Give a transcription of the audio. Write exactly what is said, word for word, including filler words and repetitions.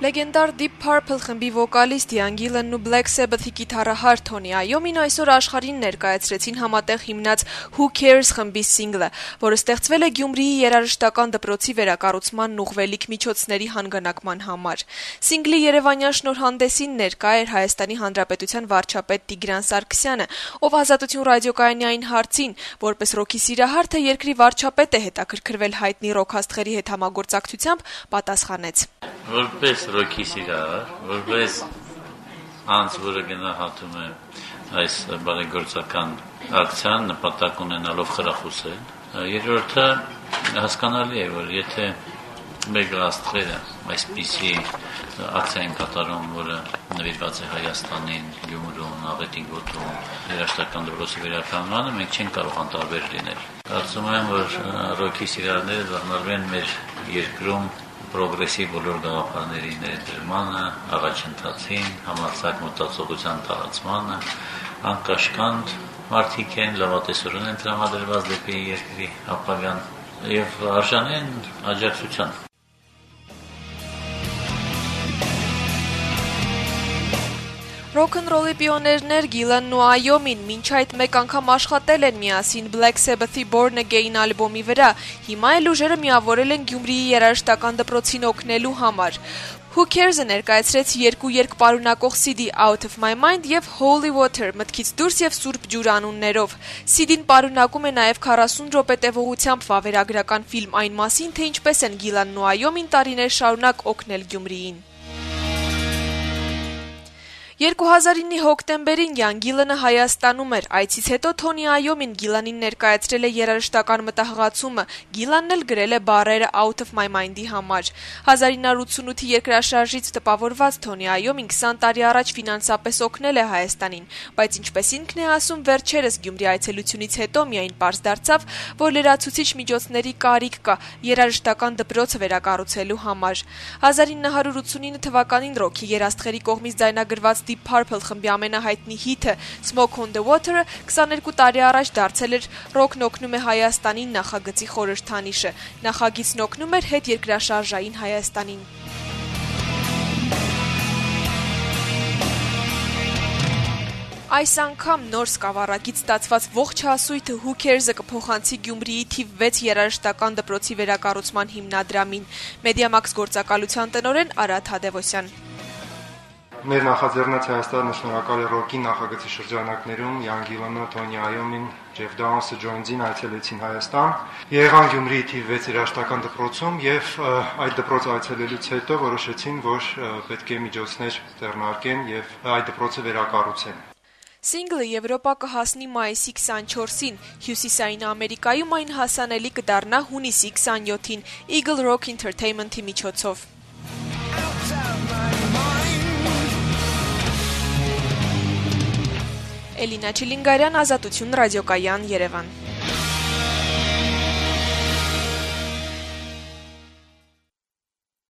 Լեգենդար Deep Purple խմբի վոկալիստ Իան Գիլենն ու Black Sabbath-ի կիթառահար Թոնի Այոմին այսօր աշխարհին ներկայացրեցին համատեղ հիմնած Who Cares խմբի սինգլը, որը ստեղծվել է Գյումրիի երաժշտական դպրոցի վերակառուցմանն ուղղվելիք միջոցների հանգանակման համար։ Սինգլի երևանյան շնորհանդեսին ներկա էր Հայաստանի Հանրապետության վարչապետ Տիգրան Սարգսյանը, ով Ազատություն ռադիոկայանի այն հարցին, որպես ռոքի սիրահար, թե երկրի վարչապետ է հետաքրքրվել հայտնի ռոքաստղերի հետ համագործակցությամբ, պատասխանեց. Որպես ռոքի սիրահար, որպես անձ, որը գնահատում է այս բարեգործական ակցիան նպատակ ունենալով խրախուսել, երրորդը հասկանալի է, որ եթե մեր գլաստղերը այսպիսի ակցիային կատարում, որը նվիրված է Հայաստանին, Գյումրուն, Աղետի գոտում, երաժշտական դպրոցի վերականգնմանը, մենք չենք կարող անտարբեր լինել։ Կարծում եմ, որ ռոքի սիրահարները դառնալու են մեր երկրում պրոգրեսիվ բոլոր գաղափարների ներդրմանը, առաջընթացին, համարձակ մտածողության տարածմանը, անկաշկանդ մարդիկ են, լավատեսորեն են տրամադրված դեպի երկրի ապագան եւ արժանի են աջակցության։ Ռոքնռոլի պիոներներ Գիլենն ու Այոմին մինչ այդ մեկ անգամ աշխատել են միասին Black Sabbath-ի Born Again ալբոմի վրա, հիմա էլ ուժերը միավորել են Գյումրիի երաժշտական դպրոցին օգնելու համար։ Who Cares-ը ներկայացրեց երկու երգ պարունակող սի դի Out of My Mind եւ Holy Water մտքից դուրս եւ Սուրբ ջուր անուններով։ սի դին պարունակում է նաեւ քառասուն րոպե տևողությամբ վավերագրական ֆիլմ այն մասին, թե ինչպես են Գիլենն ու Այոմին տարիներ շարունակ օգնել Գյումրիին։ երկու հազար ինը հոկտեմբերին Իան Գիլենը Հայաստանում էր, այցից հետո Թոնի Այոմին Գիլենին ներկայացրել է երաժշտական մտահղացումը, Գիլենն էլ գրել է բառերը Out of My Mind-ի համար։ հազար ինը հարյուր ութսունութի երկրաշարժից տպավորված Թոնի Այոմին քսան տարի առաջ ֆինանսապես օգնել է Հայաստանին, բայց ինչպես ինքն է ասում, վերջերս Գյումրի այցելությունից հետո միայն պարզ դարձավ, որ լրացուցիչ միջոցների կարիք կա երաժշտական դպրոցը վերակառուցելու համար։ հազար ինը հարյուր ութսունինը թվականին ռոքի երաստղերի կողմից ձայնագրված Deep Purple խմբի ամենահայտնի հիթը Smoke on the Water-ը քսաներկու տարի առաջ դարձել էր «Ռոքն օգնում է Հայաստանին» նախագծի խորհրդանիշը։ Նախագիծն օգնում էր հետերկրաշարժային Հայաստանին։ Այս անգամ նոր սկավառակից ստացված ողջ հասույթը Who Cares-ը կփոխանցի Գյումրիի թիվ վեց երաժշտական դպրոցի վերակառուցման հիմնադրամին։ Մեդիամաքս գործակալության տնօրեն Արադ Հադևոսյան. Մեր նախաձեռնած Հայաստանը շնորհակալ է ռոքի նախագծի շրջանակներում Իան Գիլենը, Թոնի Այոմին, Ջեֆ Դաունսը, Ջոինզին այցելեցին Հայաստան, եղան Գյումրիի թիվ վեց երաժշտական դպրոցում եւ այդ դպրոցը այցելելուց հետո որոշեցին, որ պետք է միջոցներ ձեռնարկեն եւ այդ դպրոցը վերակառուցեն։ Սինգլը Եվրոպա կհասնի մայիսի քսանչորսին, Հյուսիսային Ամերիկայում այն հասանելի կդառնա հունիսի քսանյոթին Eagle Rock Entertainment-ի միջոցով։ Էլինա Չիլինգարյան, Ազատություն ռադիոկայան, Երևան։